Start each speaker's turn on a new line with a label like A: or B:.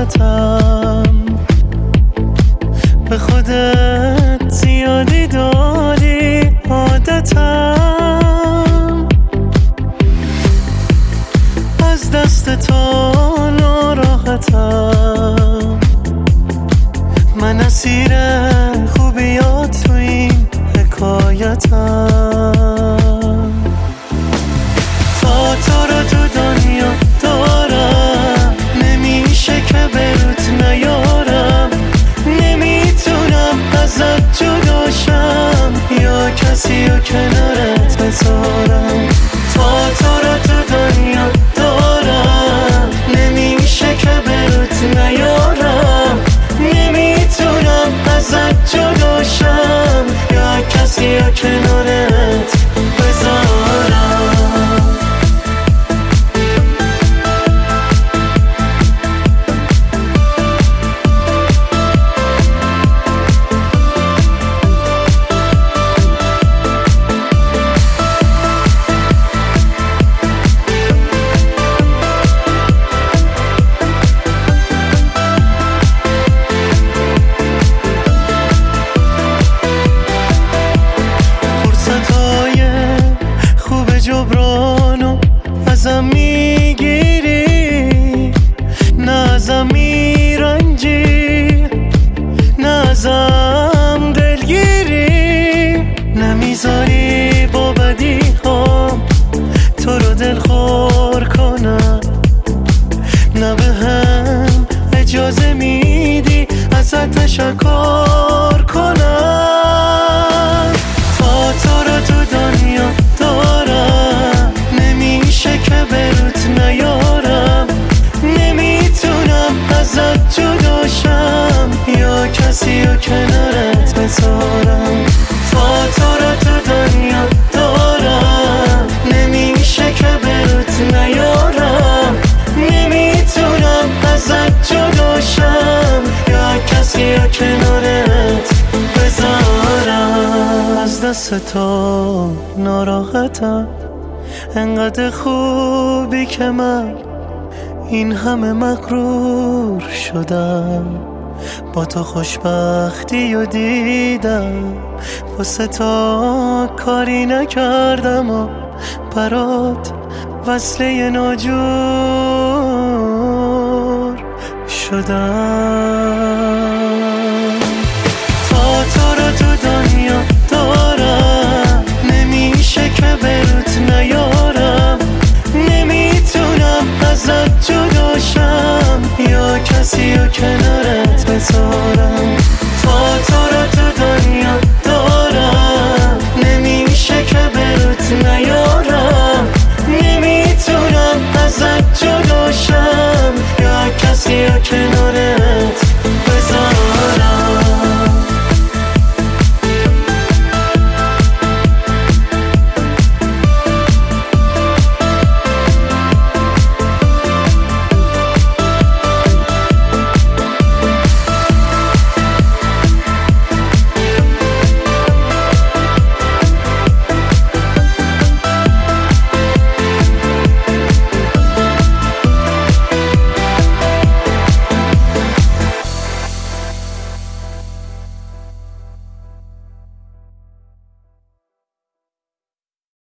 A: ناراحتم، به خودت زیادی دادی عادتم، از دست تو ناراحتم، من اسیر خوبیات تو این حکایتم. تا تو رو تو دنیا دارم، نمیشه که بروت نیارم، نمیتونم ازت جداشم یا کسی رو کنارت بذارم. تا تو رو تو دنیا دارم، نمیشه که بروت نیارم، نمیتونم ازت جداشم یا کسی رو کنارت بذارم. جبرانو ازم میگیری، نه ازم میرنجی، نه ازم دلگیری، نمیذاری با بدی هم تو رو دلخور کنم، نه به هم اجازه میدی ازت تشکر کنم. تا تو رو تو دنیا دارم، نمیشه که بروت نیارم، نمیتونم ازت جداشم یا کسی رو کنارت بذارم. تا تو رو تو دنیا دارم، نمیشه که بروت نیارم، نمیتونم ازت جداشم یا کسی رو کنارت بذارم. از دست تو ناراحتم، انقدر خوبی که من این همه مغرور شدم، با تو خوشبختی و دیدم، واسه تو کاری نکردم و برات وصله ناجور شدم. تا تو رو تو دنیا دارم، نمیشه که بروت نیارم، نمیتونم ازت جداشم یا کسی رو کنارت